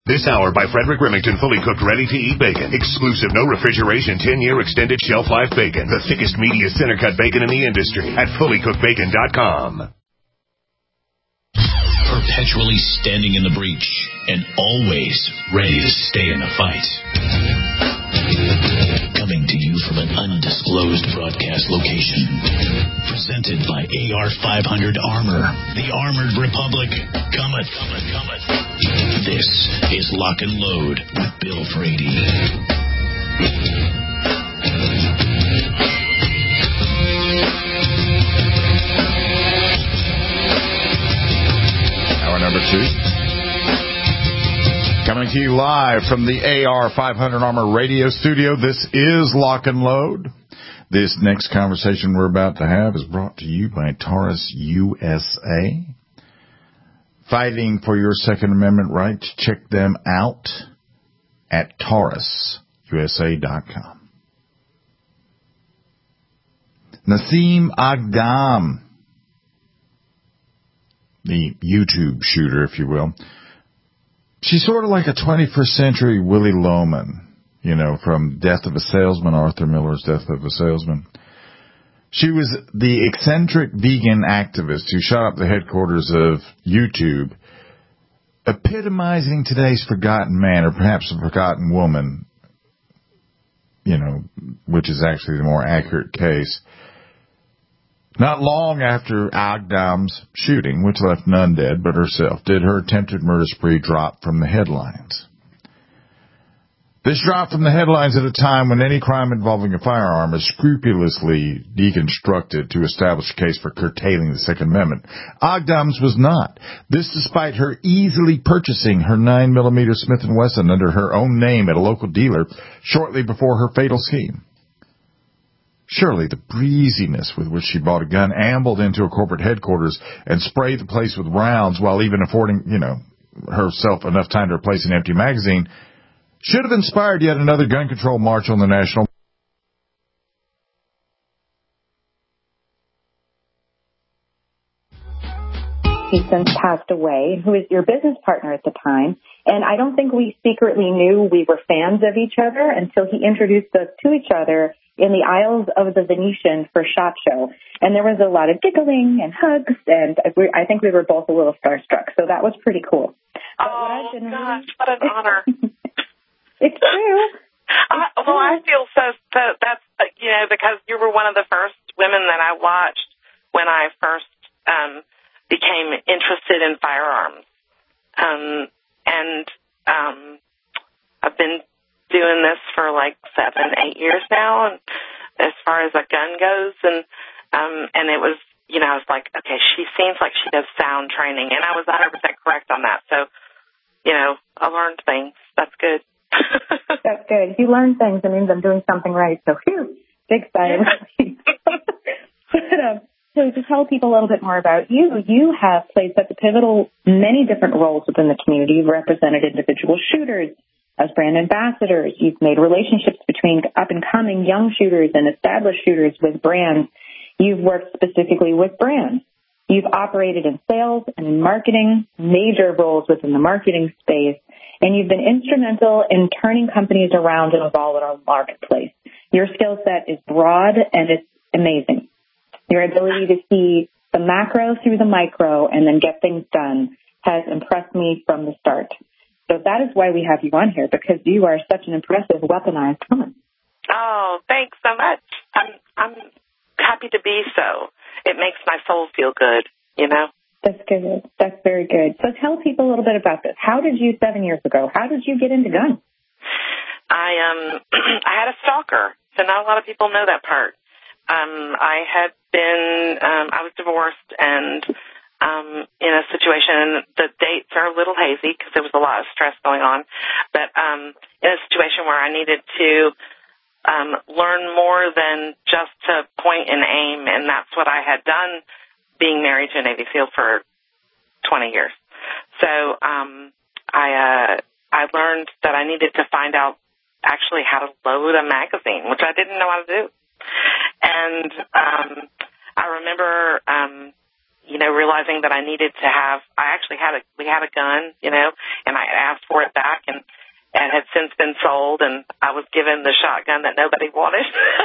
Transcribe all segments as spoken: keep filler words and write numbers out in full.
This hour by Frederick Remington, fully cooked, ready-to-eat bacon. Exclusive, no refrigeration, ten-year extended shelf life bacon. The thickest, meatiest center-cut bacon in the industry at fully cooked bacon dot com. Perpetually standing in the breach and always ready to stay in the fight. Coming to you from an undisclosed broadcast location. Presented by A R five hundred Armor. The Armored Republic. Cometh, cometh, cometh. This is Lock and Load with Bill Brady. Hour number two. Coming to you live from the A R five hundred Armor radio studio. This is Lock and Load. This next conversation we're about to have is brought to you by Taurus U S A. Fighting for your Second Amendment rights. Check them out at Taurus U S A dot com. Naseem Aghdam, the YouTube shooter, if you will. She's sort of like a twenty-first century Willie Loman, you know, from Death of a Salesman, Arthur Miller's Death of a Salesman. She was the eccentric vegan activist who shot up the headquarters of YouTube, epitomizing today's forgotten man, or perhaps a forgotten woman, you know, which is actually the more accurate case. Not long after Aghdam's shooting, which left none dead but herself, did her attempted murder spree drop from the headlines. This dropped from the headlines at a time when any crime involving a firearm is scrupulously deconstructed to establish a case for curtailing the Second Amendment. Aghdam's was not. This despite her easily purchasing her nine millimeter Smith and Wesson under her own name at a local dealer shortly before her fatal scheme. Surely the breeziness with which she bought a gun, ambled into a corporate headquarters, and sprayed the place with rounds while even affording, you know, herself enough time to replace an empty magazine should have inspired yet another gun control march on the national. He since passed away, who was your business partner at the time. And I don't think we secretly knew we were fans of each other until he introduced us to each other in the aisles of the Venetian for SHOT Show. And there was a lot of giggling and hugs, and I think we were both a little starstruck. So that was pretty cool. But oh, what gosh, what an honor. It's true. I, well, I feel so, so that's, you know, because you were one of the first women that I watched when I first um, became interested in firearms. Um, and um, I've been doing this for like seven, eight years now, and as far as a gun goes, and um, and it was, you know, I was like, okay, she seems like she does sound training, and I was one hundred percent correct on that. So, you know, I learned things. That's good. That's good. If you learn things, it means I'm doing something right. So, phew, big sigh of relief. But, um, so to tell people a little bit more about you, you have played such a pivotal, many different roles within the community. You've represented individual shooters as brand ambassadors. You've made relationships between up-and-coming young shooters and established shooters with brands. You've worked specifically with brands. You've operated in sales and in marketing, major roles within the marketing space, and you've been instrumental in turning companies around and evolve in our marketplace. Your skill set is broad and it's amazing. Your ability to see the macro through the micro and then get things done has impressed me from the start. So that is why we have you on here, because you are such an impressive, weaponized woman. Oh, thanks so much. I'm, I'm happy to be so. It makes my soul feel good, you know? That's good. That's very good. So tell people a little bit about this. How did you, seven years ago, how did you get into guns? I um, I had a stalker, so not a lot of people know that part. Um, I had been, um, I was divorced and um, in a situation, the dates are a little hazy because there was a lot of stress going on, but um, in a situation where I needed to um, learn more than just to point and aim, and that's what I had done being married to a Navy SEAL for twenty years. So um, I uh, I learned that I needed to find out actually how to load a magazine, which I didn't know how to do. And um, I remember, um, you know, realizing that I needed to have, I actually had a, we had a gun, you know, and I asked for it back, since been sold, and I was given the shotgun that nobody wanted.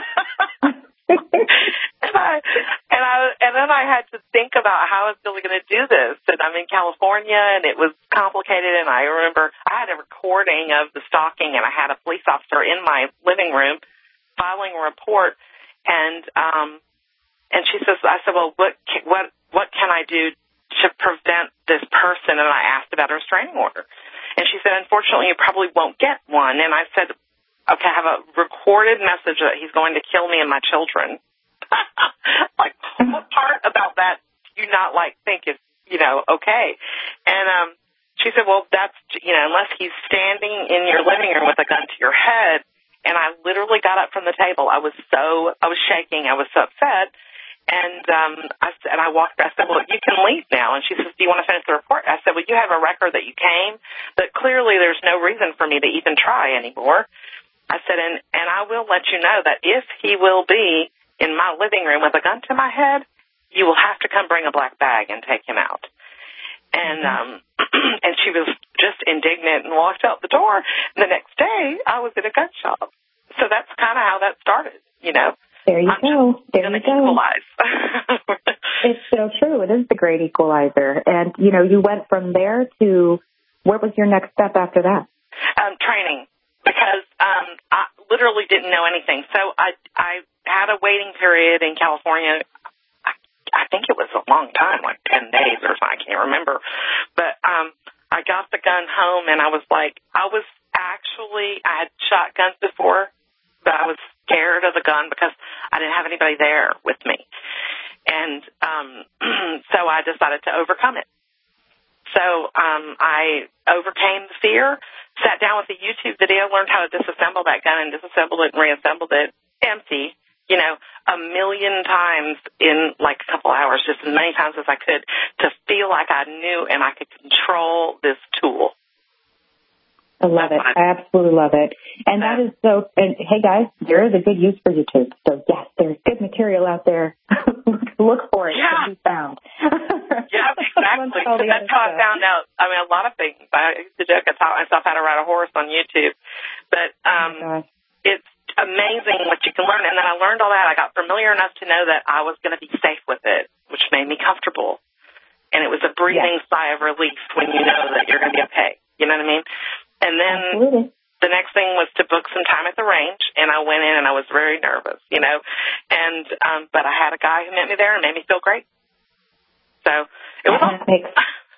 and I and I and then I had to think about how I was really going to do this. And I'm in California, and it was complicated. And I remember I had a recording of the stalking, and I had a police officer in my living room filing a report. And um, and she says, I said, well, what what what can I do to prevent this person? And I asked about a restraining order. And she said, unfortunately, you probably won't get one. And I said, okay, I have a recorded message that he's going to kill me and my children. Like, what part about that do you not, like, think is, you know, okay? And um, she said, well, that's, you know, unless he's standing in your living room with a gun to your head. And I literally got up from the table. I was so, I was shaking. I was so upset. And um, I and I walked back. I said, well, you can leave now. And she says, do you want to finish the report? I said, well, you have a record that you came, but clearly there's no reason for me to even try anymore. I said, and, and I will let you know that if he will be in my living room with a gun to my head, you will have to come bring a black bag and take him out. And um, and she was just indignant and walked out the door. The next day, I was in a gun shop. So that's kind of how that started, you know. There you I'm go. There you go. Equalize. It's so true. It is the great equalizer. And, you know, you went from there to, what was your next step after that? Um, training, because um, I literally didn't know anything. So I I had a waiting period in California. I, I think it was a long time, like ten days or something. I can't remember. But um, I got the gun home, and I was like, I was actually, I had shot guns before, but I was scared of the gun because I didn't have anybody there with me. And um, so I decided to overcome it. So um, I overcame the fear, sat down with a YouTube video, learned how to disassemble that gun and disassembled it and reassembled it empty, you know, a million times in like a couple hours, just as many times as I could, to feel like I knew and I could control this tool. I love it. I absolutely love it. And that is so, and hey guys, there is a good use for YouTube. So yes, there's good material out there. Look for it. Yeah. It can be found. Yeah, exactly. So that's how I found out. I mean, a lot of things. I used to joke, I taught myself how to ride a horse on YouTube. But um, oh it's amazing what you can learn. And then I learned all that. I got familiar enough to know that I was going to be safe with it, which made me comfortable. And it was a breathing yes. sigh of relief when you know that you're going to be okay. You know what I mean? And then Absolutely. The next thing was to book some time at the range, and I went in and I was very nervous, you know. And um, but I had a guy who met me there and made me feel great. So it was that awesome. Makes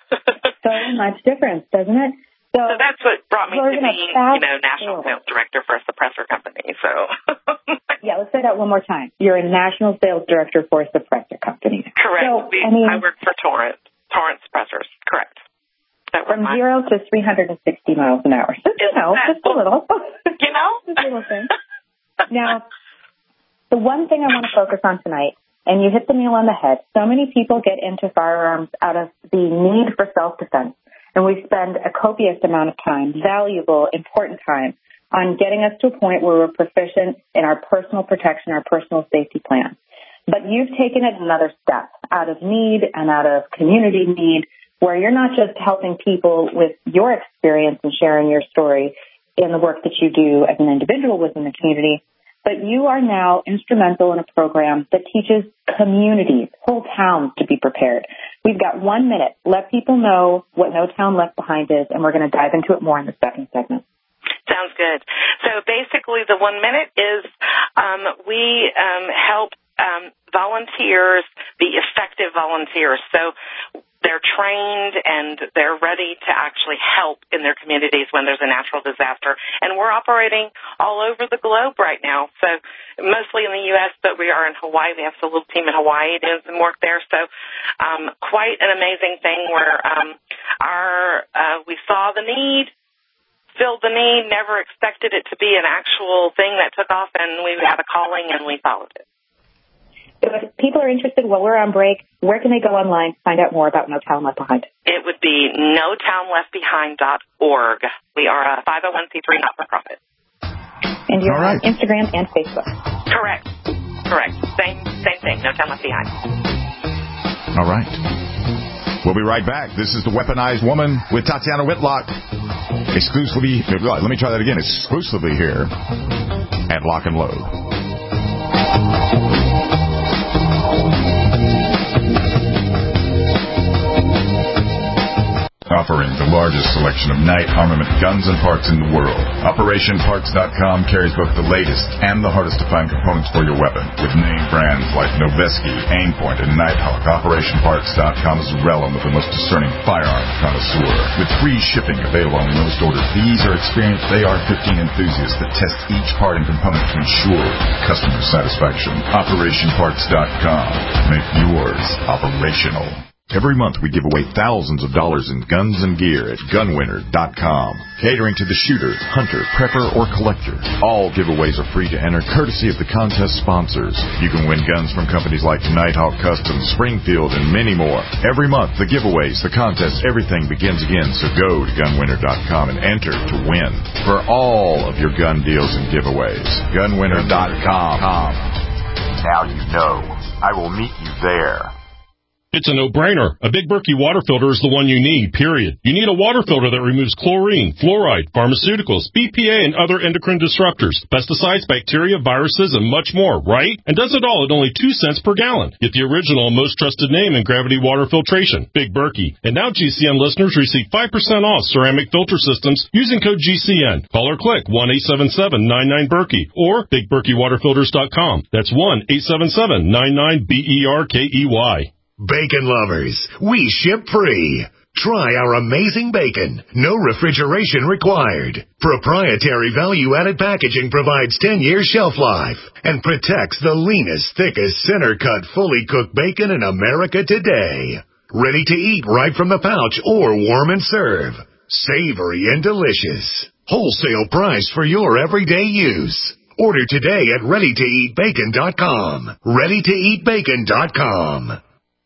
so much difference, doesn't it? So, so that's what brought me to being, you know, national sales director for a suppressor company. So yeah, let's say that one more time. You're a national sales director for a suppressor company. Correct. So, we, I, mean, I work for Torrent, Torrent suppressors. Correct. From zero to three hundred sixty miles an hour. Just, you know, just a little. You know? Just a little thing. Now, the one thing I want to focus on tonight, and you hit the nail on the head, so many people get into firearms out of the need for self-defense, and we spend a copious amount of time, valuable, important time, on getting us to a point where we're proficient in our personal protection, our personal safety plan. But you've taken it another step out of need and out of community need, where you're not just helping people with your experience and sharing your story in the work that you do as an individual within the community, but you are now instrumental in a program that teaches communities, whole towns, to be prepared. We've got one minute. Let people know what No Town Left Behind is, and we're going to dive into it more in the second segment. Sounds good. So basically the one minute is um, we um, help um, volunteers be effective volunteers. So they're trained and they're ready to actually help in their communities when there's a natural disaster. And we're operating all over the globe right now. So mostly in the U S, but we are in Hawaii. We have a little team in Hawaii doing some work there. So um, quite an amazing thing where um, our uh, we saw the need, filled the need, never expected it to be an actual thing that took off, and we had a calling and we followed it. If people are interested while we're on break, where can they go online to find out more about No Town Left Behind? It would be no town left behind dot org. We are a five oh one c three not-for-profit. And you're right. on Instagram and Facebook. Correct. Correct. Same same thing, No Town Left Behind. All right. We'll be right back. This is The Weaponized Woman with Tatiana Whitlock. Exclusively, let me try that again. Exclusively here at Lock and Load. Offering the largest selection of night armament guns and parts in the world. Operation Parts dot com carries both the latest and the hardest to find components for your weapon. With name brands like Noveske, Aimpoint, and Nighthawk, Operation Parts dot com is the realm of the most discerning firearm connoisseur. With free shipping available on most orders, these are experienced A R fifteen enthusiasts that test each part and component to ensure customer satisfaction. Operation Parts dot com. Make yours operational. Every month we give away thousands of dollars in guns and gear at gun winner dot com. Catering to the shooter, hunter, prepper, or collector. All giveaways are free to enter, courtesy of the contest sponsors. You can win guns from companies like Nighthawk Customs, Springfield, and many more. Every month, the giveaways, the contests, everything begins again. So go to gun winner dot com and enter to win for all of your gun deals and giveaways. gun winner dot com. Now you know. I will meet you there. It's a no-brainer. A Big Berkey water filter is the one you need, period. You need a water filter that removes chlorine, fluoride, pharmaceuticals, B P A, and other endocrine disruptors, pesticides, bacteria, viruses, and much more, right? And does it all at only two cents per gallon. Get the original, most trusted name in gravity water filtration, Big Berkey. And now G C N listeners receive five percent off ceramic filter systems using code G C N. Call or click one eight seven seven nine nine Berkey or big berkey water filters dot com. That's one eight seven seven nine nine B E R K E Y. Bacon lovers, we ship free. Try our amazing bacon. No refrigeration required. Proprietary value-added packaging provides ten years shelf life and protects the leanest, thickest, center-cut, fully cooked bacon in America today. Ready to eat right from the pouch or warm and serve. Savory and delicious. Wholesale price for your everyday use. Order today at ready to eat bacon dot com. ready to eat bacon dot com.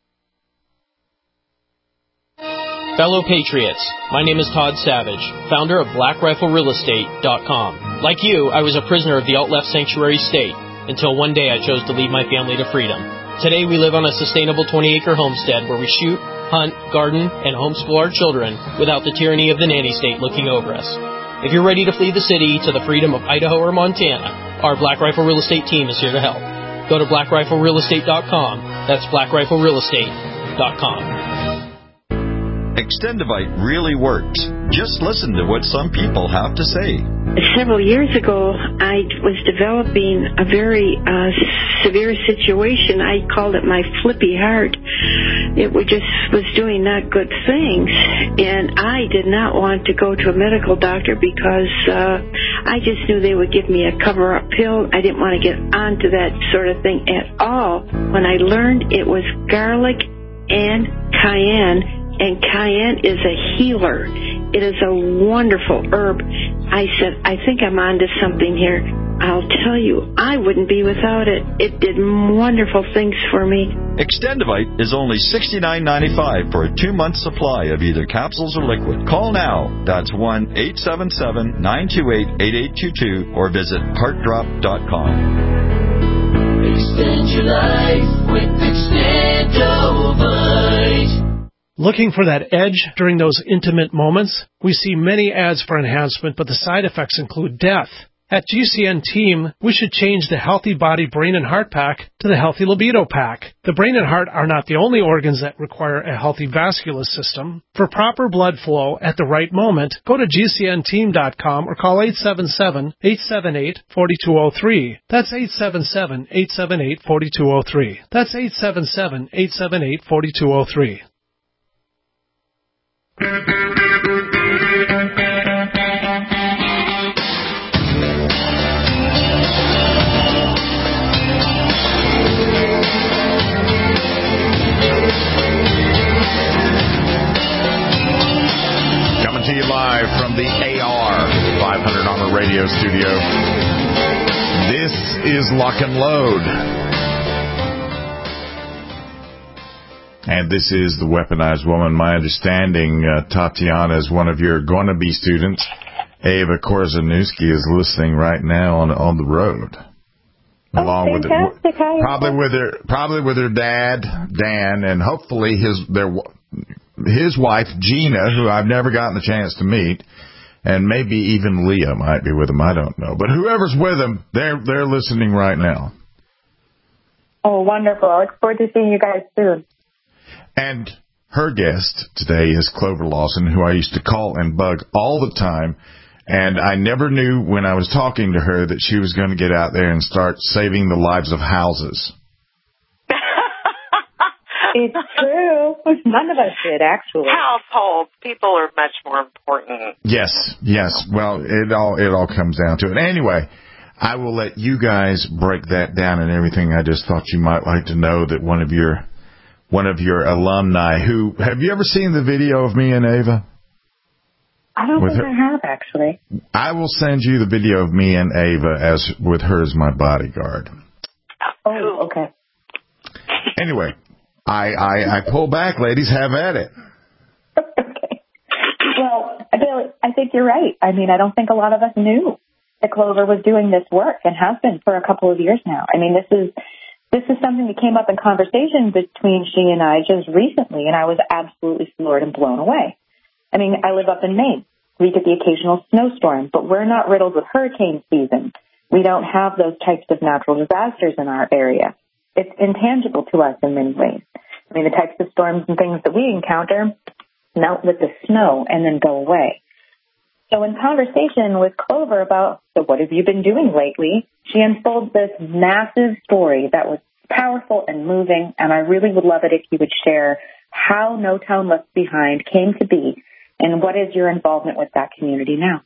Fellow Patriots, my name is Todd Savage, founder of black rifle real estate dot com. Like you, I was a prisoner of the alt-left sanctuary state until one day I chose to lead my family to freedom. Today we live on a sustainable twenty-acre homestead where we shoot, hunt, garden, and homeschool our children without the tyranny of the nanny state looking over us. If you're ready to flee the city to the freedom of Idaho or Montana, our Black Rifle Real Estate team is here to help. Go to black rifle real estate dot com. That's black rifle real estate dot com. Extendivite really works. Just listen to what some people have to say. Several years ago, I was developing a very uh, severe situation. I called it my flippy heart. It was just was doing not good things, and I did not want to go to a medical doctor because uh, I just knew they would give me a cover-up pill. I didn't want to get onto that sort of thing at all. When I learned it was garlic and cayenne, and cayenne is a healer. It is a wonderful herb. I said, I think I'm onto something here. I'll tell you, I wouldn't be without it. It did wonderful things for me. Extendivite is only sixty-nine ninety-five for a two-month supply of either capsules or liquid. Call now. That's one eight seven seven nine two eight eight eight two two or visit heart drop dot com. Extend your life with Extendivite. Looking for that edge during those intimate moments? We see many ads for enhancement, but the side effects include death. At G C N Team, we should change the Healthy Body Brain and Heart Pack to the Healthy Libido Pack. The brain and heart are not the only organs that require a healthy vascular system. For proper blood flow at the right moment, go to G C N team dot com or call eight seven seven eight seven eight four two zero three. That's eight seven seven eight seven eight four two zero three. That's eight seven seven eight seven eight four two zero three. Coming to you live from the A R five hundred Armor Radio Studio. This is Lock and Load. And this is The Weaponized Woman. My understanding, uh, Tatiana is one of your going-to-be students. Ava Korzanuski is listening right now on on the road, oh, along with fantastic. her, probably with her probably with her dad Dan, and hopefully his their his wife, Gina, who I've never gotten the chance to meet, and maybe even Leah might be with him. I don't know. But whoever's with him, they're, they're listening right now. Oh, wonderful. I look forward to seeing you guys soon. And her guest today is Clover Lawson, who I used to call and bug all the time. And I never knew when I was talking to her that she was going to get out there and start saving the lives of houses. It's true. None of us did, actually. Households. People are much more important. Yes, yes. Well, it all it all comes down to it. Anyway, I will let you guys break that down and everything. I just thought you might like to know that one of your one of your alumni who have you ever seen the video of me and Ava? I don't with think her? I have, actually. I will send you the video of me and Ava as with her as my bodyguard. Oh, okay. Anyway, I, I, I pull back, ladies. Have at it. Okay. Well, Bill, I think you're right. I mean, I don't think a lot of us knew that Clover was doing this work and has been for a couple of years now. I mean, this is this is something that came up in conversation between she and I just recently, and I was absolutely floored and blown away. I mean, I live up in Maine. We get the occasional snowstorm, but we're not riddled with hurricane season. We don't have those types of natural disasters in our area. It's intangible to us in many ways. I mean, the types of storms and things that we encounter melt with the snow and then go away. So in conversation with Clover about, so what have you been doing lately, she unfolds this massive story that was powerful and moving, and I really would love it if you would share how No Town Left Behind came to be and what is your involvement with that community now.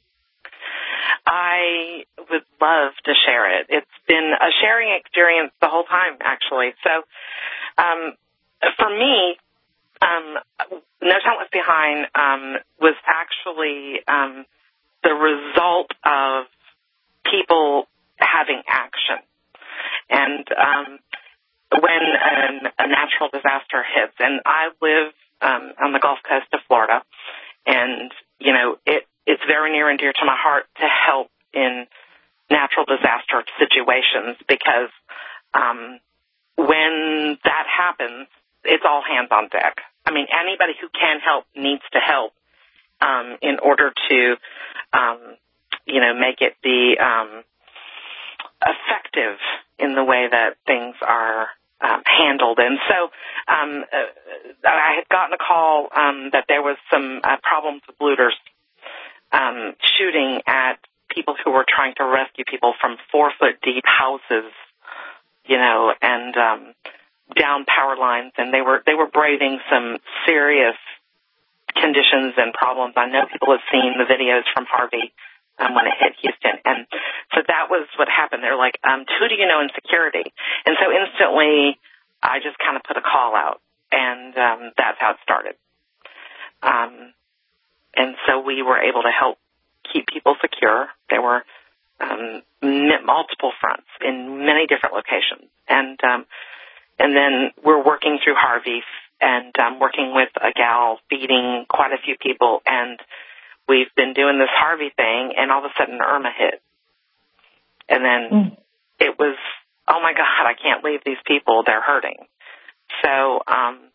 I would love to share it. It's been a sharing experience the whole time, actually. So um, for me, um, No Town Left Behind um, was actually um, the result of people having action. And um, when an, a natural disaster hits, and I live um, on the Gulf Coast of Florida, and, you know, it it's very near and dear to my heart to help in natural disaster situations because um, when that happens, it's all hands on deck. I mean, anybody who can help needs to help um, in order to, um, you know, make it be um, effective in the way that things are um, handled. And so um, uh, I had gotten a call um, that there was some uh, problems with looters Um, shooting at people who were trying to rescue people from four-foot-deep houses, you know, and um, down power lines, and they were they were braving some serious conditions and problems. I know people have seen the videos from Harvey um, when it hit Houston, and so that was what happened. They're like, um, who do you know in security? And so instantly, I just kind of put a call out, and um, that's how it started. Um, And so we were able to help keep people secure. There were um, multiple fronts in many different locations. And um, and then we're working through Harvey and um, working with a gal feeding quite a few people. And we've been doing this Harvey thing, and all of a sudden Irma hit. And then mm. it was, oh, my God, I can't leave these people. They're hurting. So um,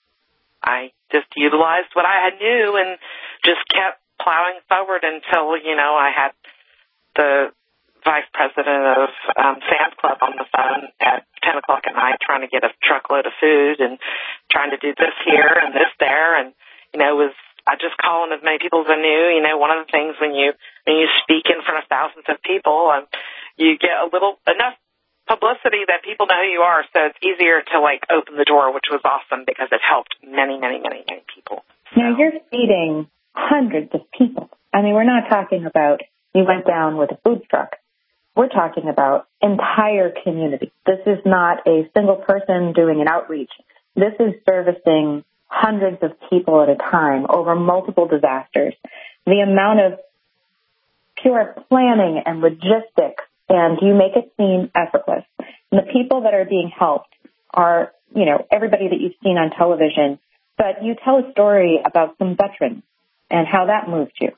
I just utilized what I knew and just kept plowing forward until, you know, I had the vice president of um, Sam's Club on the phone at ten o'clock at night trying to get a truckload of food and trying to do this here and this there. And, you know, it was I just calling as many people as I knew. You know, one of the things when you when you speak in front of thousands of people, um, you get a little enough publicity that people know who you are, so it's easier to, like, open the door, which was awesome because it helped many, many, many, many people. So. Now, you're feeding hundreds of people. I mean, we're not talking about you went down with a food truck. We're talking about entire community. This is not a single person doing an outreach. This is servicing hundreds of people at a time over multiple disasters. The amount of pure planning and logistics, and you make it seem effortless. And the people that are being helped are, you know, everybody that you've seen on television, but you tell a story about some veterans and how that moved you.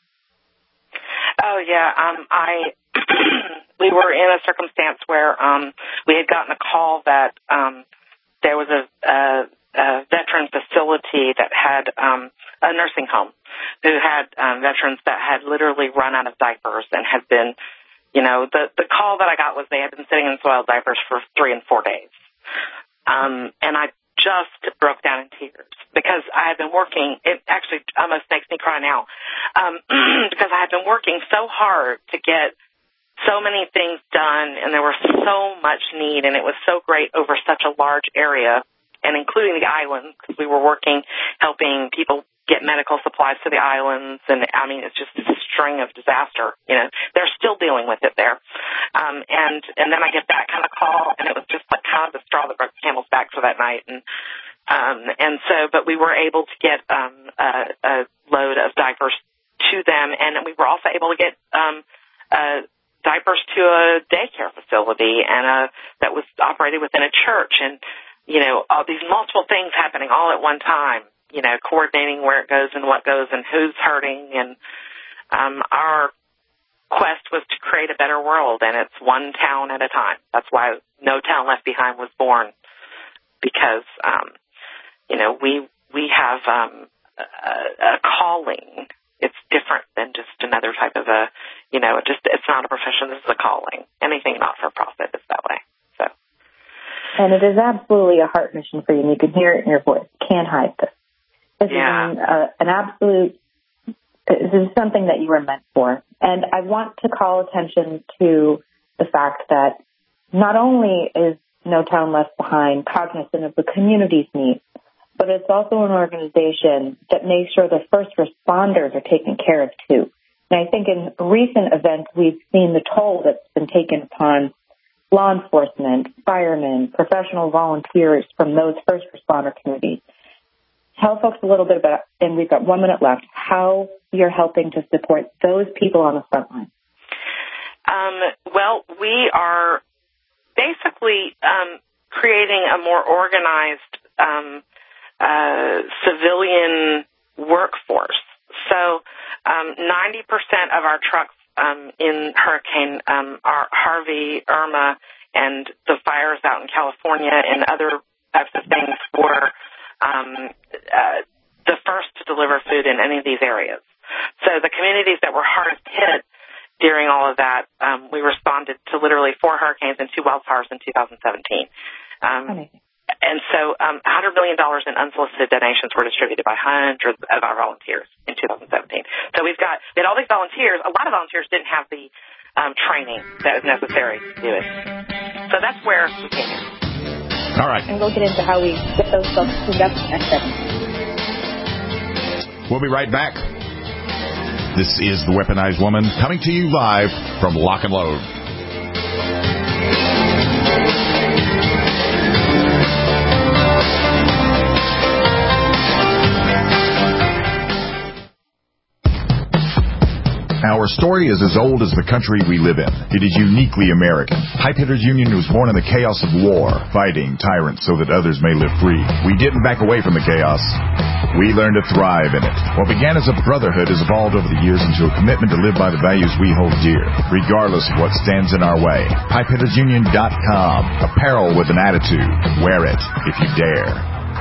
Oh, yeah. Um, I we were in a circumstance where um, we had gotten a call that um, there was a, a a veteran facility that had um, a nursing home who had um, veterans that had literally run out of diapers and had been, you know, the, the call that I got was they had been sitting in soiled diapers for three and four days. Um, and I just broke down in tears because I had been working. It actually almost makes me cry now um, because I had been working so hard to get so many things done, and there was so much need, and it was so great over such a large area, and including the islands, because we were working, helping people get medical supplies to the islands, and I mean, it's just a string of disaster. You know, they're still dealing with it there. Um, and, and then I get that kind of call, and it was just like kind of the straw that broke the camel's back for that night. And, um, and so, but we were able to get, um, a, a load of diapers to them, and we were also able to get, um, uh, diapers to a daycare facility and, uh, that was operated within a church. And, you know, all these multiple things happening all at one time, you know, coordinating where it goes and what goes and who's hurting. And um, our quest was to create a better world, and it's one town at a time. That's why No Town Left Behind was born, because, um, you know, we we have um, a, a calling. It's different than just another type of a, you know, it just it's not a profession. This is a calling. Anything not-for-profit is that way. So. And it is absolutely a heart mission for you, and you can hear it in your voice. Can't hide this. This yeah. is an, uh, an absolute, this is something that you were meant for. And I want to call attention to the fact that not only is No Town Left Behind cognizant of the community's needs, but it's also an organization that makes sure the first responders are taken care of too. And I think in recent events, we've seen the toll that's been taken upon law enforcement, firemen, professional volunteers from those first responder communities. Tell folks a little bit about, and we've got one minute left, how you're helping to support those people on the front line. Um, well, we are basically um, creating a more organized um, uh, civilian workforce. So um, ninety percent of our trucks um, in Hurricane um, are Harvey, Irma, and the fires out in California and other types of things were um, uh, the first to deliver food in any of these areas. So the communities that were hardest hit during all of that, um, we responded to literally four hurricanes and two wildfires in two thousand seventeen. Um, and so um, one hundred million dollars in unsolicited donations were distributed by hundreds of our volunteers in two thousand seventeen. So we've got, we had all these volunteers. A lot of volunteers didn't have the um, training that was necessary to do it. So that's where we came in. All right. And we'll get into how we get those folks cleaned up next time. We'll be right back. This is The Weaponized Woman, coming to you live from Lock and Load. Our story is as old as the country we live in. It is uniquely American. Pipe Hitters Union was born in the chaos of war, fighting tyrants so that others may live free. We didn't back away from the chaos. We learned to thrive in it. What began as a brotherhood has evolved over the years into a commitment to live by the values we hold dear, regardless of what stands in our way. pipe hitters union dot com. Apparel with an attitude. Wear it if you dare.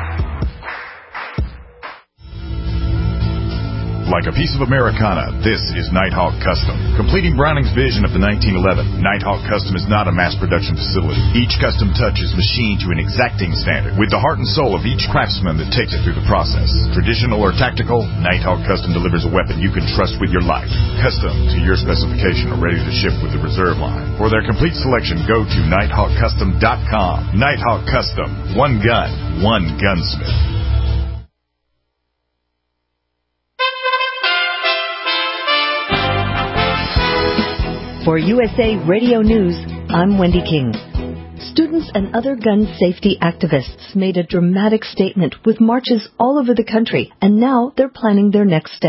Like a piece of Americana, this is Nighthawk Custom. Completing Browning's vision of the nineteen eleven, Nighthawk Custom is not a mass production facility. Each custom touch is machined to an exacting standard, with the heart and soul of each craftsman that takes it through the process. Traditional or tactical, Nighthawk Custom delivers a weapon you can trust with your life. Custom to your specification or ready to ship with the reserve line. For their complete selection, go to nighthawk custom dot com. Nighthawk Custom. One gun, one gunsmith. For U S A Radio News, I'm Wendy King. Students and other gun safety activists made a dramatic statement with marches all over the country, and now they're planning their next steps.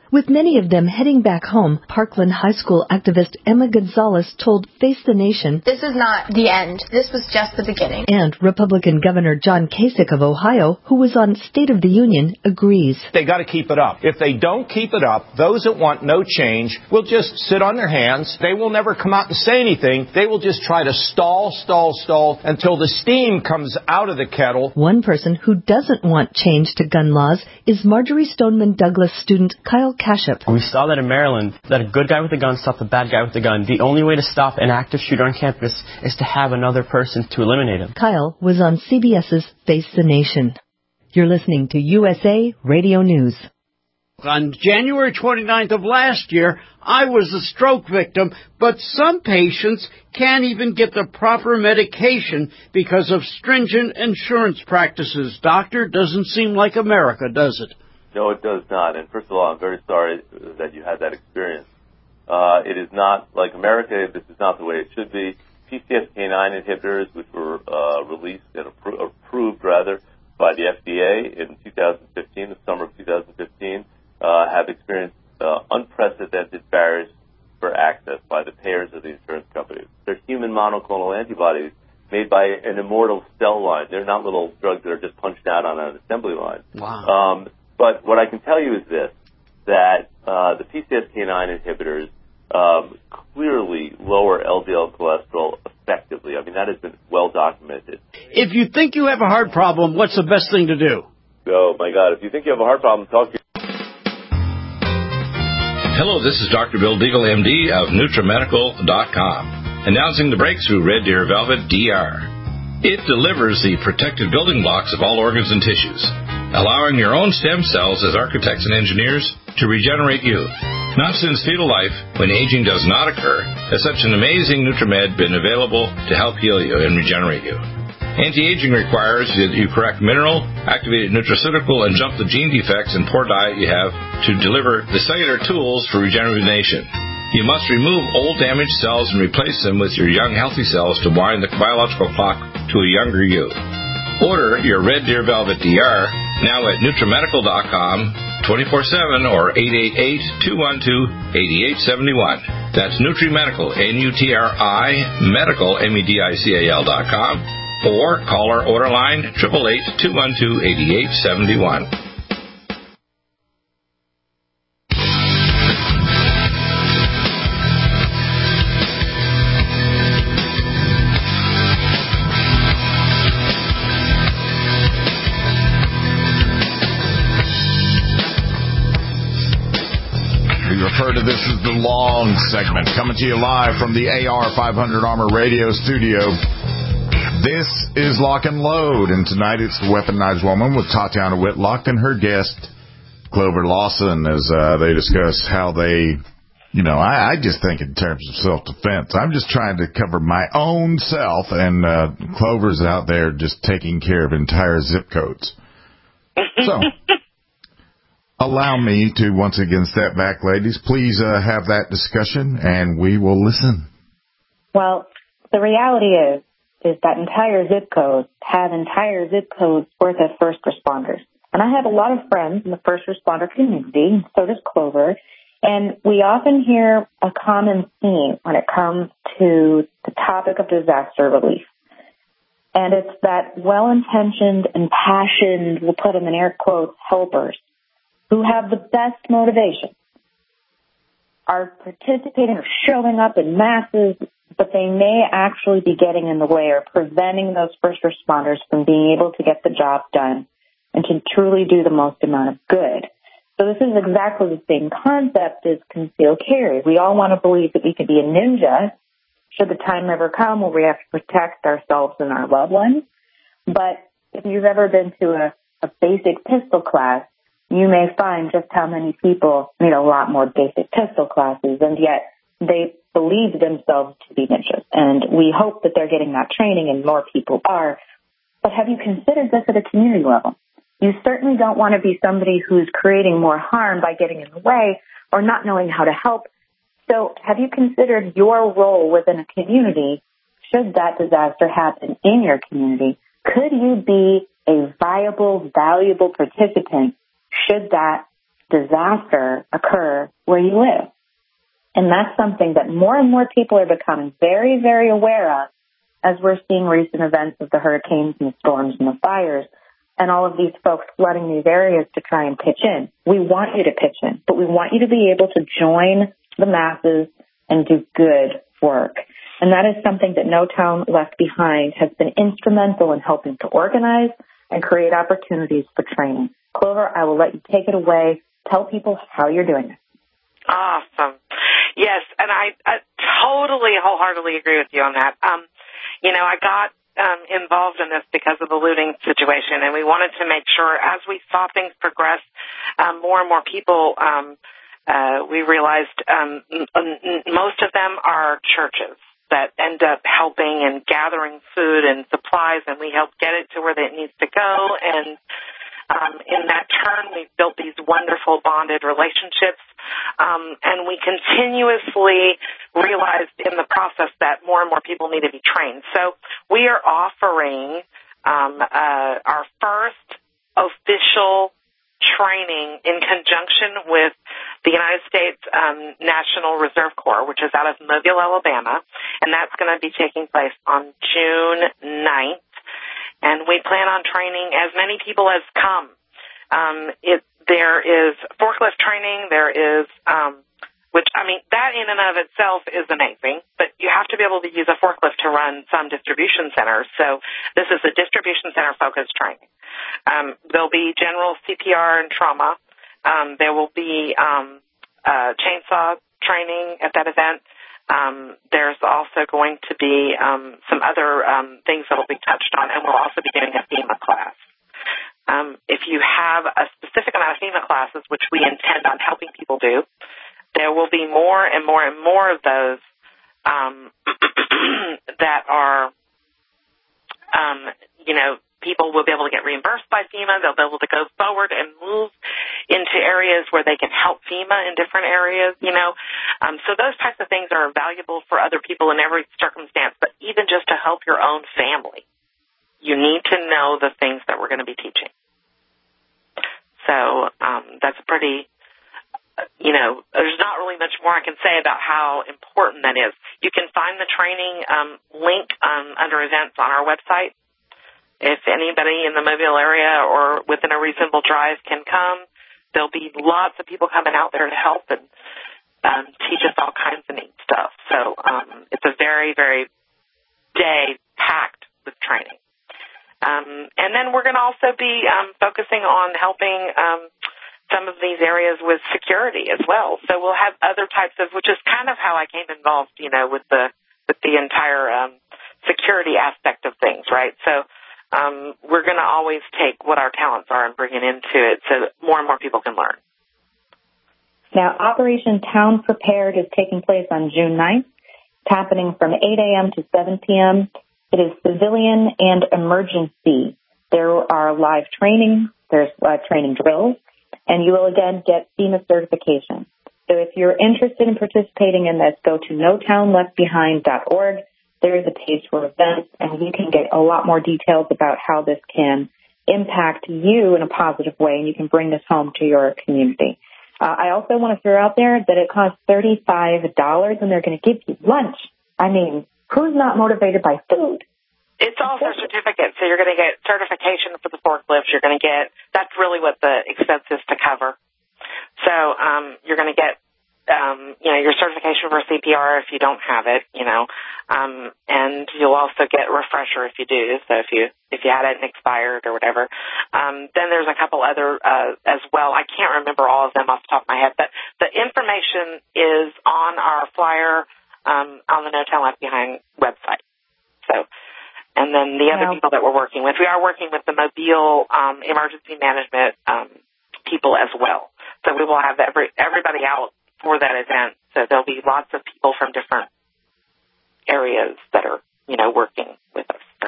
With many of them heading back home, Parkland High School activist Emma Gonzalez told Face the Nation, "This is not the end. This was just the beginning." And Republican Governor John Kasich of Ohio, who was on State of the Union, agrees. They got to keep it up. If they don't keep it up, those that want no change will just sit on their hands. They will never come out and say anything. They will just try to stall, stall, stall until the steam comes out of the kettle. One person who doesn't want change to gun laws is Marjorie Stoneman Douglas student Kyle Kashup. We saw that in Maryland, that a good guy with a gun stopped a bad guy with a gun. The only way to stop an active shooter on campus is to have another person to eliminate him. Kyle was on C B S's Face the Nation. You're listening to U S A Radio News. On January twenty-ninth of last year, I was a stroke victim, but some patients can't even get the proper medication because of stringent insurance practices. Doctor, doesn't seem like America, does it? No, it does not. And first of all, I'm very sorry that you had that experience. Uh, it is not like America. This is not the way it should be. P C S K nine inhibitors, which were uh, released and appro- approved, rather, by the F D A in two thousand fifteen, the summer of two thousand fifteen, uh, have experienced uh, unprecedented barriers for access by the payers of the insurance companies. They're human monoclonal antibodies made by an immortal cell line. They're not little drugs that are just punched out on an assembly line. Wow. Um, but what I can tell you is this, that uh, the P C S K nine inhibitors um, clearly lower L D L cholesterol effectively. I mean, that has been well documented. If you think you have a heart problem, what's the best thing to do? Oh, my God. If you think you have a heart problem, talk to Hello, this is Doctor Bill Deagle, M D of NutriMedical dot com, announcing the breakthrough Red Deer Velvet D R. It delivers the protected building blocks of all organs and tissues, allowing your own stem cells as architects and engineers to regenerate you. Not since fetal life, when aging does not occur, has such an amazing NutriMed been available to help heal you and regenerate you. Anti-aging requires that you correct mineral, activated nutraceutical, and jump the gene defects and poor diet you have to deliver the cellular tools for rejuvenation. You must remove old damaged cells and replace them with your young healthy cells to wind the biological clock to a younger you. Order your Red Deer Velvet D R now at NutriMedical dot com, twenty-four seven or eight eight eight, two one two, eight eight seven one. That's NutriMedical, N U T R I, medical, M E D I C A L dot com. Or call our order line, eight eight eight, two one two, eight eight seven one. We refer to this as the long segment, coming to you live from the A R five hundred Armor Radio studio. This is Lock and Load, and tonight it's the Weaponized Woman with Tatiana Whitlock and her guest, Clover Lawson, as uh, they discuss how they, you know, I, I just think in terms of self-defense. I'm just trying to cover my own self, and uh, Clover's out there just taking care of entire zip codes. So, allow me to once again step back, ladies. Please uh, have that discussion, and we will listen. Well, the reality is, is that entire zip codes have entire zip codes worth of first responders. And I have a lot of friends in the first responder community, and so does Clover, and we often hear a common theme when it comes to the topic of disaster relief. And it's that well-intentioned, impassioned, we'll put them in air quotes, helpers who have the best motivation are participating or showing up in masses, but they may actually be getting in the way or preventing those first responders from being able to get the job done and to truly do the most amount of good. So this is exactly the same concept as concealed carry. We all want to believe that we could be a ninja should the time ever come where we have to protect ourselves and our loved ones. But if you've ever been to a, a basic pistol class, you may find just how many people need a lot more basic pistol classes, and yet they believe themselves to be ninjas. And we hope that they're getting that training, and more people are. But have you considered this at a community level? You certainly don't want to be somebody who's creating more harm by getting in the way or not knowing how to help. So have you considered your role within a community should that disaster happen in your community? Could you be a viable, valuable participant should that disaster occur where you live. And that's something that more and more people are becoming very, very aware of as we're seeing recent events of the hurricanes and the storms and the fires and all of these folks flooding these areas to try and pitch in. We want you to pitch in, but we want you to be able to join the masses and do good work. And that is something that No Town Left Behind has been instrumental in helping to organize and create opportunities for training. Clover, I will let you take it away. Tell people how you're doing it. Awesome. Yes, and I, I totally, wholeheartedly agree with you on that. Um, you know, I got um, involved in this because of the looting situation, and we wanted to make sure as we saw things progress, um, more and more people, um, uh, we realized um, m- most of them are churches that end up helping and gathering food and supplies, and we help get it to where it needs to go. And um, in that turn, we've built these wonderful bonded relationships, um, and we continuously realized in the process that more and more people need to be trained. So we are offering um, uh, our first official training in conjunction with the United States um, National Reserve Corps, which is out of Mobile, Alabama, and that's going to be taking place on June ninth. And we plan on training as many people as come. Um, it, there is forklift training. There is, um, which, I mean, that in and of itself is amazing, but you have to be able to use a forklift to run some distribution centers. So this is a distribution center-focused training. Um, there'll be general C P R and trauma. Um, there will be um, uh, chainsaw training at that event. Um, there's also going to be um, some other um, things that will be touched on, and we'll also be doing a FEMA class. Um, if you have a specific amount of FEMA classes, which we intend on helping people do, there will be more and more and more of those um, that are, um, you know, people will be able to get reimbursed by FEMA. They'll be able to go forward and move into areas where they can help FEMA in different areas, you know. Um, so those types of things are valuable for other people in every circumstance, but even just to help your own family, you need to know the things that we're going to be teaching. So um, that's pretty, you know, there's not really much more I can say about how important that is. You can find the training um, link um, under events on our website. If anybody in the Mobile area or within a reasonable drive can come, there'll be lots of people coming out there to help and um, teach us all kinds of neat stuff. So um, it's a very, very day packed with training. Um, and then we're going to also be um, focusing on helping um, some of these areas with security as well. So we'll have other types of, which is kind of how I came involved, you know, with the with the entire um, security aspect of things, right? So Um, we're going to always take what our talents are and bring it into it so that more and more people can learn. Now, Operation Town Prepared is taking place on June ninth. It's happening from eight a.m. to seven p.m. It is civilian and emergency. There are live training, there's live training drills, and you will again get FEMA certification. So if you're interested in participating in this, go to no town left behind dot org. There is a page for events, and you can get a lot more details about how this can impact you in a positive way, and you can bring this home to your community. Uh, I also want to throw out there that it costs thirty-five dollars, and they're going to give you lunch. I mean, who's not motivated by food? It's also a certificate, so you're going to get certification for the forklifts. You're going to get, that's really what the expense is to cover. So um, you're going to get Um, you know, your certification for C P R if you don't have it, you know, um, and you'll also get a refresher if you do. So if you if you had it and expired or whatever, um, then there's a couple other uh, as well. I can't remember all of them off the top of my head, but the information is on our flyer um, on the No Town Left Behind website. So, and then the other wow. people that we're working with, we are working with the Mobile um, emergency management um, people as well. So we will have every everybody out for that event. So there'll be lots of people from different areas that are, you know, working with us. So,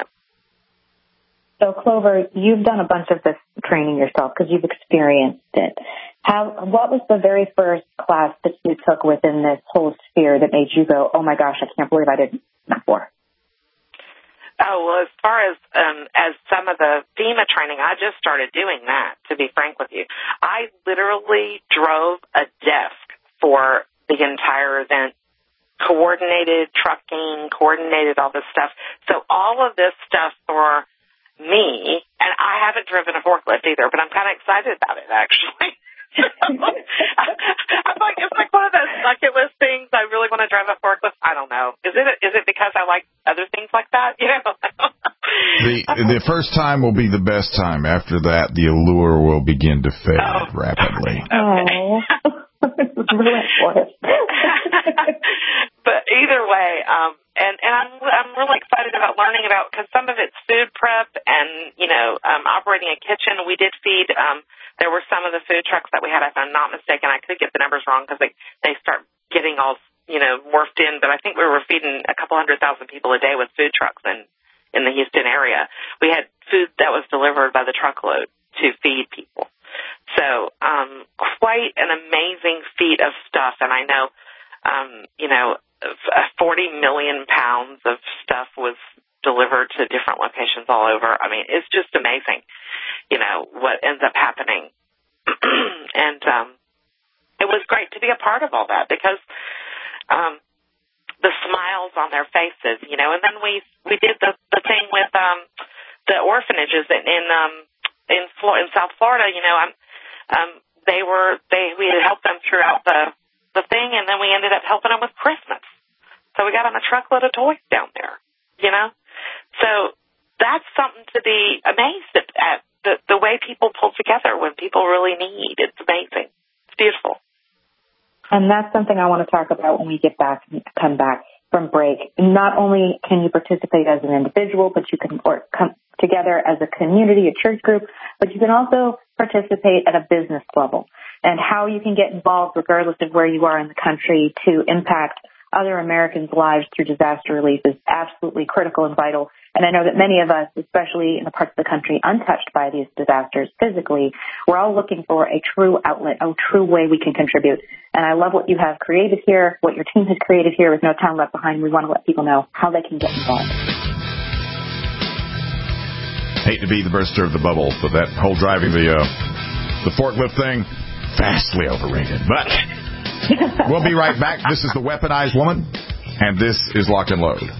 so Clover, you've done a bunch of this training yourself because you've experienced it. How, what was the very first class that you took within this whole sphere that made you go, oh my gosh, I can't believe I didn't before? Oh, well, as far as um, as some of the FEMA training, I just started doing that, to be frank with you. I literally drove a desk for the entire event, coordinated trucking, coordinated all this stuff. So all of this stuff for me, and I haven't driven a forklift either, but I'm kind of excited about it, actually. I'm like, it's like one of those bucket list things. I really want to drive a forklift. I don't know. Is it is it because I like other things like that? You know. the the first time will be the best time. After that, the allure will begin to fade oh. rapidly. Oh, but either way, um, and and I'm I'm really excited about learning about, because some of it's food prep and you know um, operating a kitchen. We did feed. Um, There were some of the food trucks that we had, if I'm not mistaken. I could get the numbers wrong because they, they start getting all, you know, morphed in. But I think we were feeding a couple hundred thousand people a day with food trucks in, in the Houston area. We had food that was delivered by the truckload to feed people. So um, quite an amazing feat of stuff. And I know, um, you know, forty million pounds of stuff was delivered to different locations all over. I mean, it's just amazing, you know, what ends up happening. And um, it was great to be a part of all that, because um, the smiles on their faces, you know. And then we we did the the thing with um, the orphanages in in um, in, Flor- in South Florida. You know, um, um, they were they we had helped them throughout the the thing, and then we ended up helping them with Christmas. So we got them a truckload of toys down there, you know. So that's something to be amazed at, at the, the way people pull together when people really need. It's amazing. It's beautiful. And that's something I want to talk about when we get back, come back from break. Not only can you participate as an individual, but you can or come together as a community, a church group, but you can also participate at a business level, and how you can get involved regardless of where you are in the country to impact other Americans' lives through disaster relief is absolutely critical and vital. And I know that many of us, especially in the parts of the country untouched by these disasters physically, we're all looking for a true outlet, a true way we can contribute. And I love what you have created here, what your team has created here with No Town Left Behind. We want to let people know how they can get involved. Hate to be the burster of the bubble, but that whole driving the uh, the forklift thing, vastly overrated. But we'll be right back. This is The Weaponized Woman, and this is Locked and Load.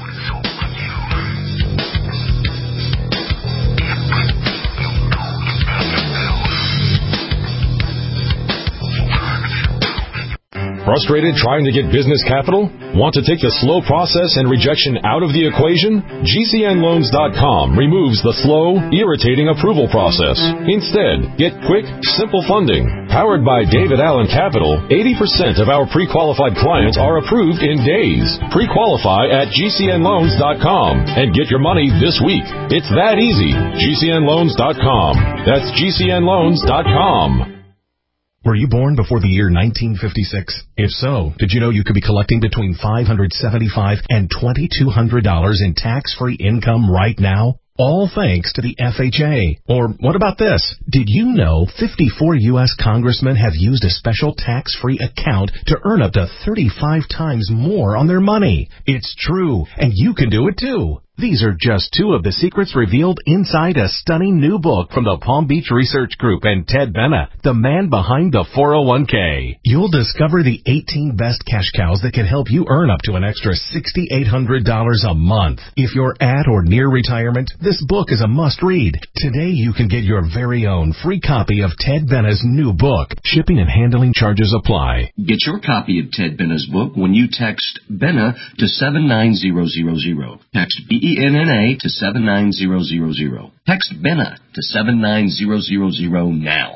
Frustrated trying to get business capital? Want to take the slow process and rejection out of the equation? G C N loans dot com removes the slow, irritating approval process. Instead, get quick, simple funding. Powered by David Allen Capital, eighty percent of our pre-qualified clients are approved in days. Pre-qualify at G C N loans dot com and get your money this week. It's that easy. G C N loans dot com. That's G C N loans dot com. Were you born before the year nineteen fifty-six? If so, did you know you could be collecting between five hundred seventy-five dollars and twenty-two hundred dollars in tax-free income right now? All thanks to the F H A. Or what about this? Did you know fifty-four U S congressmen have used a special tax-free account to earn up to thirty-five times more on their money? It's true, and you can do it too. These are just two of the secrets revealed inside a stunning new book from the Palm Beach Research Group and Ted Benna, the man behind the four oh one k. You'll discover the eighteen best cash cows that can help you earn up to an extra six thousand eight hundred dollars a month. If you're at or near retirement, this book is a must-read. Today you can get your very own free copy of Ted Benna's new book. Shipping and handling charges apply. Get your copy of Ted Benna's book when you text Benna to seven nine zero zero zero. Text B E N N A to seven nine zero zero zero. Text Benna to seven nine zero zero zero now.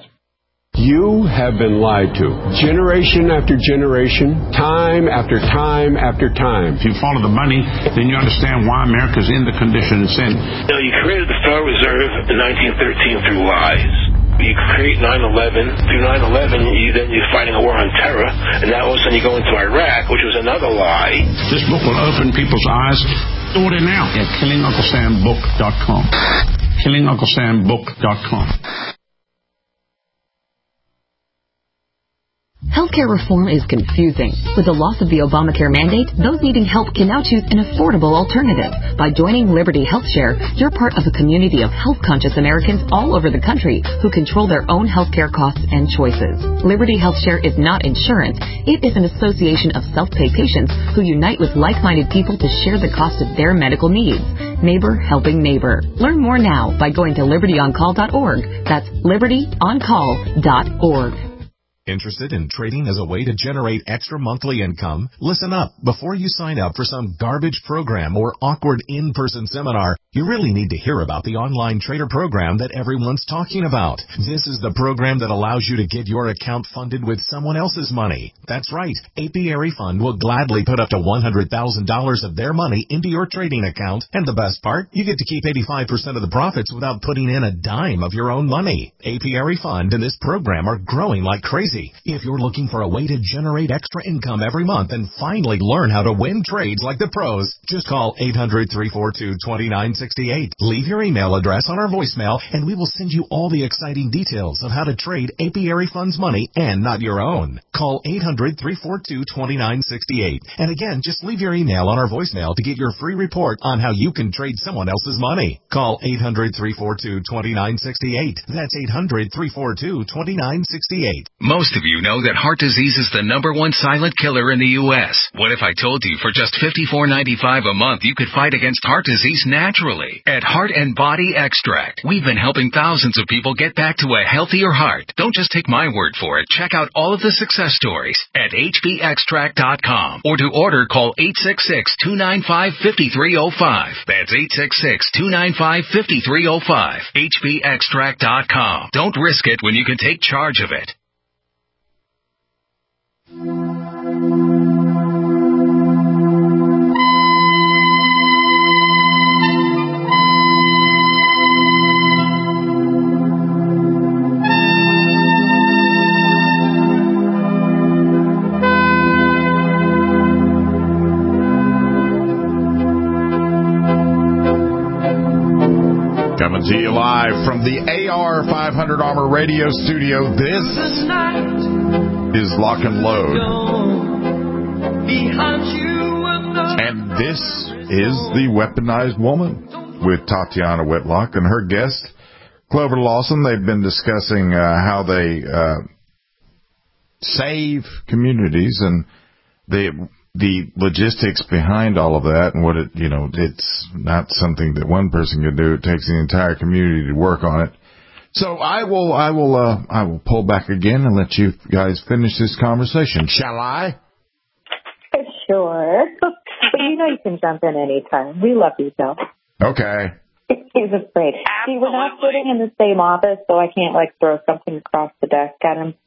You have been lied to. Generation after generation, time after time after time. If you follow the money, then you understand why America's in the condition it's in. You know, you created the Federal Reserve in nineteen thirteen through lies. You create nine eleven. Through nine eleven, you, then you're fighting a war on terror, and now all of a sudden you go into Iraq, which was another lie. This book will open people's eyes. Order now at killing uncle sam book dot com. killing uncle sam book dot com. Healthcare reform is confusing. With the loss of the Obamacare mandate, those needing help can now choose an affordable alternative. By joining Liberty HealthShare, you're part of a community of health-conscious Americans all over the country who control their own healthcare costs and choices. Liberty HealthShare is not insurance. It is an association of self-pay patients who unite with like-minded people to share the cost of their medical needs. Neighbor helping neighbor. Learn more now by going to liberty on call dot org. That's liberty on call dot org. Interested in trading as a way to generate extra monthly income? Listen up. Before you sign up for some garbage program or awkward in-person seminar, you really need to hear about the online trader program that everyone's talking about. This is the program that allows you to get your account funded with someone else's money. That's right. Apiary Fund will gladly put up to one hundred thousand dollars of their money into your trading account. And the best part, you get to keep eighty-five percent of the profits without putting in a dime of your own money. Apiary Fund and this program are growing like crazy. If you're looking for a way to generate extra income every month and finally learn how to win trades like the pros, just call eight hundred, three four two, two nine six eight. Leave your email address on our voicemail and we will send you all the exciting details of how to trade Apiary Fund's money and not your own. Call eight hundred, three four two, two nine six eight. And again, just leave your email on our voicemail to get your free report on how you can trade someone else's money. Call eight hundred, three four two, two nine six eight. That's eight hundred, three four two, two nine six eight. Most of you know that heart disease is the number one silent killer in the U S What if I told you for just fifty-four ninety-five a month you could fight against heart disease naturally? At Heart and Body Extract, we've been helping thousands of people get back to a healthier heart. Don't just take my word for it. Check out all of the success stories at H B extract dot com or to order call eight six six, two nine five, five three zero five. That's eight six six, two nine five, five three zero five. H B extract dot com. Don't risk it when you can take charge of it. Coming to you live from the A R five hundred Armor Radio Studio. This is Lock and Load. And this is The Weaponized Woman with Tatiana Whitlock and her guest, Clover Lawson. They've been discussing uh, how they uh, save communities and the the logistics behind all of that and what it, you know, it's not something that one person can do. It takes the entire community to work on it. So I will, I will, uh, I will pull back again and let you guys finish this conversation. Shall I? Sure. But you know you can jump in anytime. We love you, Joe. Okay. He's afraid. See, we're not sitting in the same office, so I can't, like, throw something across the desk at him.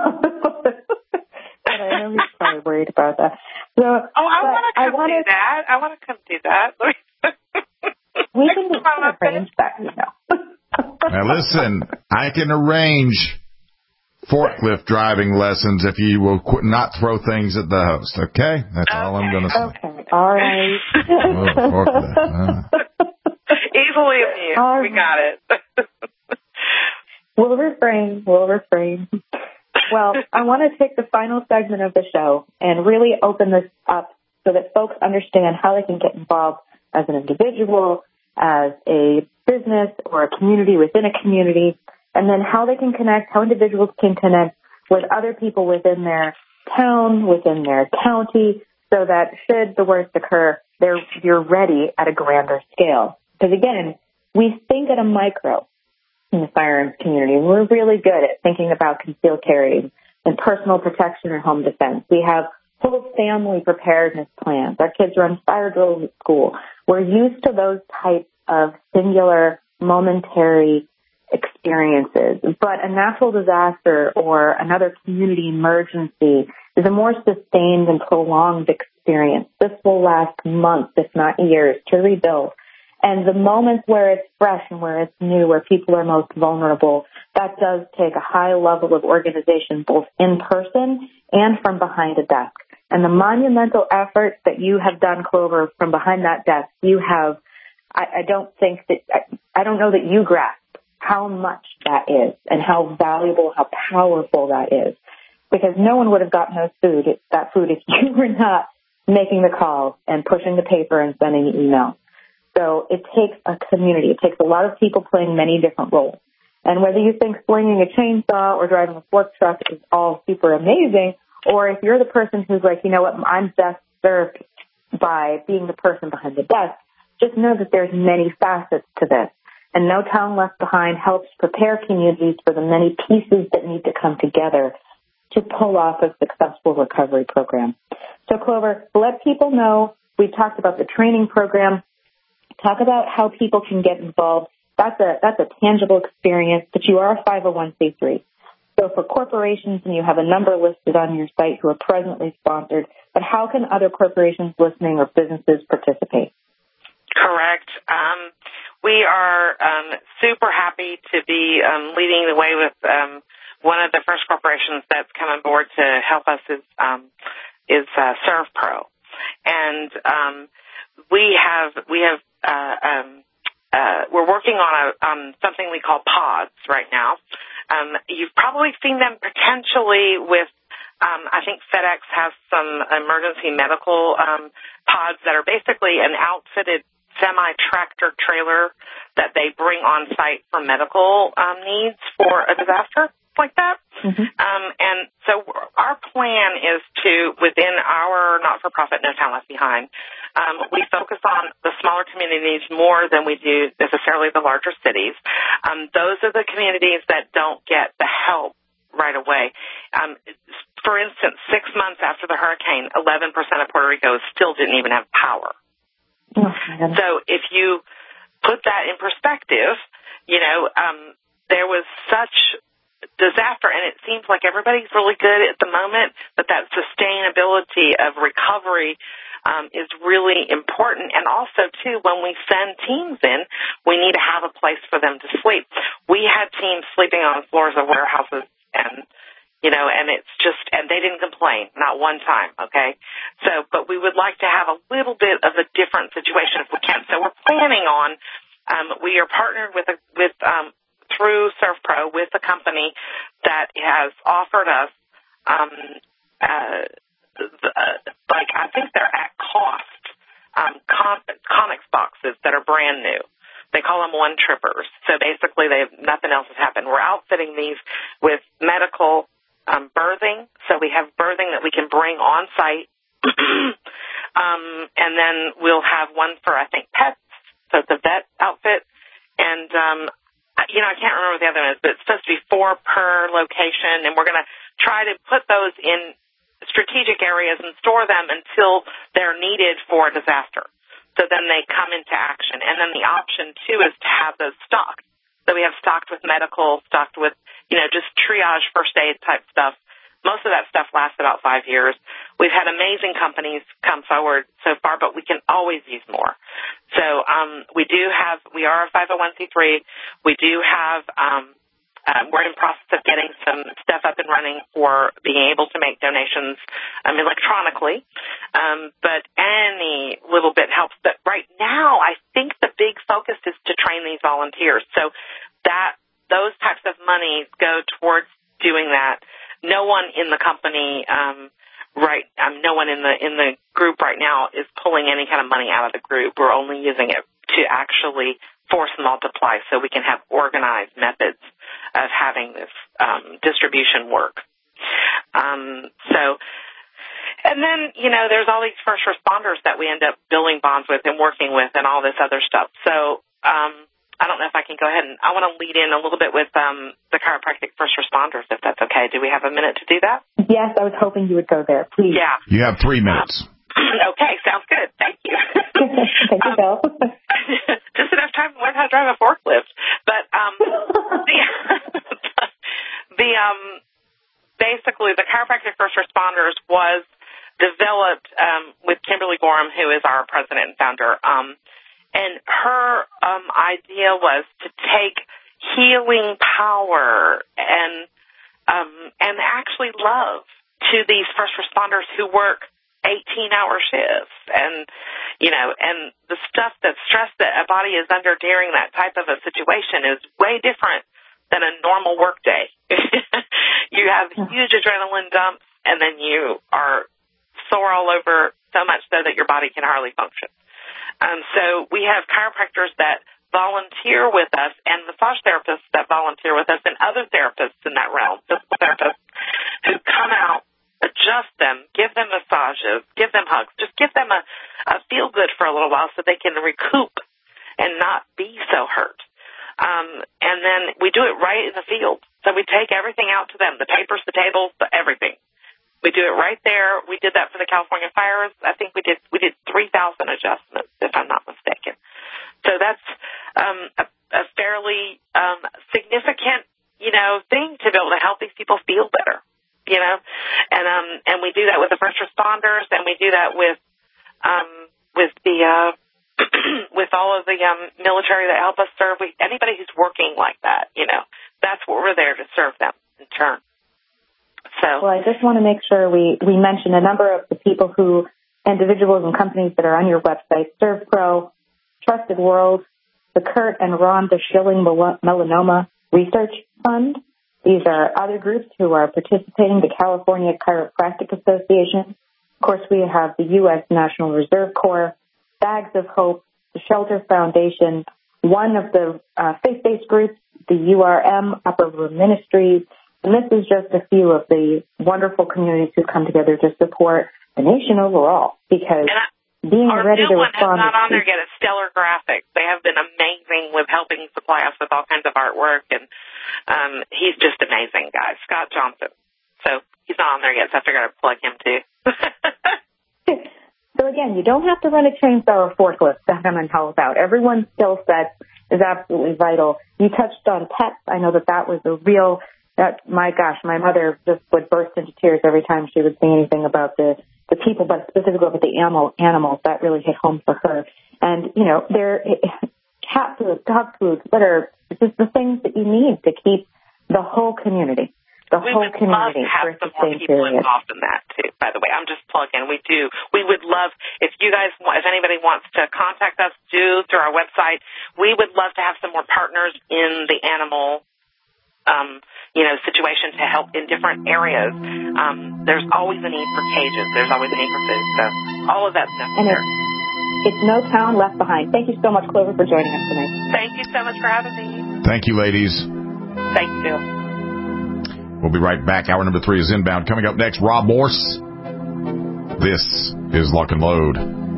But I know he's probably worried about that. So, oh, I want to come wanna, do that. I want to come do that. We can arrange that, you know. Now, listen, I can arrange forklift driving lessons if you will qu- not throw things at the host, okay? That's okay. All I'm going to say. Okay, all right. Oh, forklift. Uh. Easily amused. Um, we got it. We'll refrain. We'll refrain. Well, I want to take the final segment of the show and really open this up so that folks understand how they can get involved as an individual, as a business, or a community within a community, and then how they can connect, how individuals can connect with other people within their town, within their county, so that should the worst occur, they're, you're ready at a grander scale. Because again, we think at a micro in the firearms community. We're really good at thinking about concealed carry and personal protection and home defense. We have whole family preparedness plans. Our kids run fire drills at school. We're used to those types of singular, momentary experiences. But a natural disaster or another community emergency is a more sustained and prolonged experience. This will last months, if not years, to rebuild. And the moments where it's fresh and where it's new, where people are most vulnerable, that does take a high level of organization, both in person and from behind a desk. And the monumental effort that you have done, Clover, from behind that desk, you have, I, I don't think that, I, I don't know that you grasp how much that is and how valuable, how powerful that is. because no one would have gotten those food, that food if you were not making the calls and pushing the paper and sending the email. So it takes a community. It takes a lot of people playing many different roles. And whether you think slinging a chainsaw or driving a fork truck is all super amazing, or if you're the person who's like, you know what, I'm best served by being the person behind the desk, just know that there's many facets to this. And No Town Left Behind helps prepare communities for the many pieces that need to come together to pull off a successful recovery program. So, Clover, let people know. We've talked about the training program. Talk about how people can get involved. That's a that's a tangible experience, but you are a five oh one c three. So for corporations, and you have a number listed on your site who are presently sponsored, but how can other corporations listening or businesses participate? Correct. Um, we are um, super happy to be um, leading the way with um, one of the first corporations that's come on board to help us is um, is uh, ServPro, and um, we have we have uh, um, uh, we're working on a on something we call pods right now. Um, you've probably seen them potentially with, um, I think FedEx has some emergency medical um, pods that are basically an outfitted semi-tractor trailer that they bring on site for medical um, needs for a disaster like that. Mm-hmm. Um, and so our plan is to, within our not-for-profit No Town Left Behind, um, we focus on the smaller communities more than we do necessarily the larger cities. Um, those are the communities that don't get the help right away. Um, for instance, six months after the hurricane, eleven percent of Puerto Rico still didn't even have power. Oh, so if you put that in perspective, you know, um, there was such disaster, and it seems like everybody's really good at the moment, but that sustainability of recovery um, is really important. And also, too, when we send teams in, we need to have a place for them to sleep. We had teams sleeping on floors of warehouses, and you know, and it's just, and they didn't complain, not one time, okay? So, but we would like to have a little bit of a different situation if we can. So we're planning on, um, we are partnered with a, with um, through ServPro with a company that has offered us, um, uh, the, uh, like I think they're at cost, um, con- Conex boxes that are brand new. They call them one trippers. So basically, they have, nothing else has happened. We're outfitting these with medical um, birthing, so we have birthing that we can bring on site, um, and then we'll have one for I think pets. So it's a vet outfit, and um, you know, I can't remember what the other one is, but it's supposed to be four per location, and we're going to try to put those in strategic areas and store them until they're needed for a disaster. So then they come into action. And then the option, too, is to have those stocked. So we have stocked with medical, stocked with, you know, just triage first aid type stuff. Most of that stuff lasts about five years. We've had amazing companies come forward so far, but we can always use more. So um, we do have, we are a five oh one c three. We do have, um, uh, we're in the process of getting some stuff up and running for being able to make donations um, electronically. Um, but any little bit helps. But right now, I think the big focus is to train these volunteers. So that those types of monies go towards doing that. No one in the company, um, right, um, no one in the in the group right now is pulling any kind of money out of the group. We're only using it to actually force multiply so we can have organized methods of having this um, distribution work. Um, so, and then, you know, there's all these first responders that we end up building bonds with and working with and all this other stuff. So, um, I don't know if I can go ahead and I want to lead in a little bit with um, the chiropractic first responders, if that's okay. Do we have a minute to do that? Yes, I was hoping you would go there. Please. Yeah. You have three minutes. Um, okay, sounds good. Thank you. Thank you, Bill. Just enough time to learn how to drive a forklift. But um, the, the um, basically the chiropractic first responders was developed um, with Kimberly Gorham, who is our president and founder. Um, And her um, idea was to take healing power and um, and actually love to these first responders who work eighteen-hour shifts, and you know, and the stuff, that stress that a body is under during that type of a situation is way different than a normal work day. You have huge adrenaline dumps, and then you are sore all over, so much so that your body can hardly function. Um, so we have chiropractors that volunteer with us and massage therapists that volunteer with us and other therapists in that realm, physical therapists who come out, adjust them, give them massages, give them hugs, just give them a, a feel-good for a little while so they can recoup and not be so hurt. Um, and then we do it right in the field. So we take everything out to them, the papers, the tables, the everything. We do it right there. We did that for the California fires. I think we did we did three thousand adjustments, if I'm not mistaken. So that's um, a, a fairly um, significant, you know, thing to be able to help these people feel better, you know. And um, and we do that with the first responders, and we do that with um, with the uh, with all of the um, military that help us serve. We, anybody who's working like that, you know, that's what we're there to serve them in turn. So, well, I just want to make sure we, we mention a number of the people who, individuals and companies that are on your website: ServPro, Trusted World, the Kurt and Rhonda Schilling Melanoma Research Fund. These are other groups who are participating, the California Chiropractic Association. Of course, we have the U S National Reserve Corps, Bags of Hope, the Shelter Foundation, one of the uh, faith-based groups, the U R M, Upper Room Ministries. And this is just a few of the wonderful communities who come together to support the nation overall, because I, being ready to respond. Our new one is not on there yet. It's Stellar Graphics. They have been amazing with helping supply us with all kinds of artwork, and um, he's just amazing, guys. Scott Johnson. So he's not on there yet, so I figured I'd plug him too. So again, you don't have to run a chainsaw or forklift to come and help out. Everyone's skill set is absolutely vital. You touched on pets. I know that that was a real... That, my gosh, my mother just would burst into tears every time she would say anything about the, the people, but specifically about the animal, animals. That really hit home for her. And, you know, they're cat food, dog food, litter, just the things that you need to keep the whole community, the we whole community for a sustained period. We would love to have some more people involved in that, too, by the way. I'm just plugging. We do. We would love, if you guys, if anybody wants to contact us, do through our website, we would love to have some more partners in the animal Um, you know, situation to help in different areas. Um, there's always a need for cages. There's always a need for food. So all of that's necessary. And it's, it's no town left behind. Thank you so much, Clover, for joining us tonight. Thank you so much for having me. Thank you, ladies. Thank you. We'll be right back. Hour number three is inbound. Coming up next, Rob Morse. This is Lock and Load.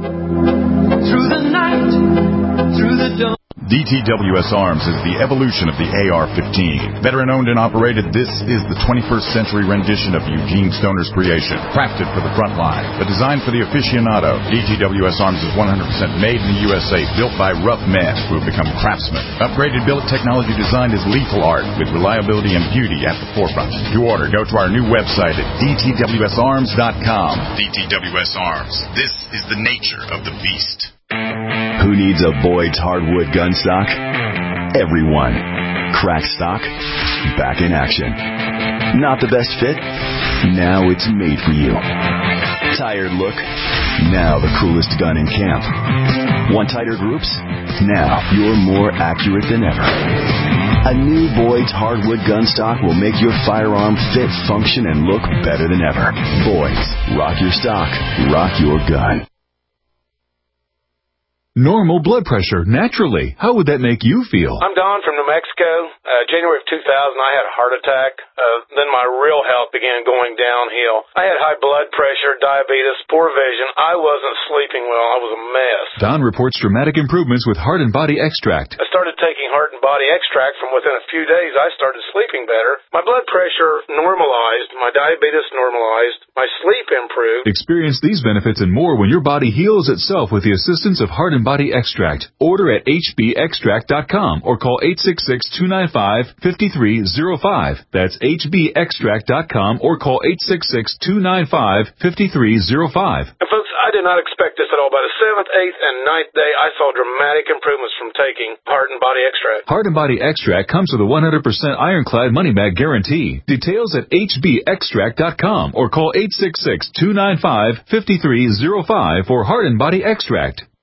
Through the night, through the dawn. D T W S Arms is the evolution of the A R fifteen. Veteran-owned and operated, this is the twenty-first century rendition of Eugene Stoner's creation. Crafted for the front line, but designed for the aficionado, D T W S Arms is one hundred percent made in the U S A, built by rough men who have become craftsmen. Upgraded billet technology designed as lethal art, with reliability and beauty at the forefront. To order, go to our new website at D T W S arms dot com. D T W S Arms. This is the nature of the beast. Who needs a Boyd's hardwood gun stock? Everyone. Crack stock, back in action. Not the best fit? Now it's made for you. Tired look? Now the coolest gun in camp. Want tighter groups? Now you're more accurate than ever. A new Boyd's hardwood gun stock will make your firearm fit, function, and look better than ever. Boyd's. Rock your stock. Rock your gun. Normal blood pressure, naturally. How would that make you feel? I'm Don from New Mexico. Uh, January of two thousand, I had a heart attack. Uh, then my real health began going downhill. I had high blood pressure, diabetes, poor vision. I wasn't sleeping well. I was a mess. Don reports dramatic improvements with Heart and Body Extract. I started taking Heart and Body Extract. From within a few days, I started sleeping better. My blood pressure normalized. My diabetes normalized. My sleep improved. Experience these benefits and more when your body heals itself with the assistance of Heart and Body Extract. Order at H B extract dot com or call eight six six, two nine five, five three zero five. That's H B extract dot com or call eight six six, two nine five, five three zero five. And folks, I did not expect this at all. By the seventh, eighth, and ninth day, I saw dramatic improvements from taking Heart and Body Extract. Heart and Body Extract comes with a one hundred percent ironclad money-back guarantee. Details at H B extract dot com or call eight six six, two nine five, five three zero five for Heart and Body Extract.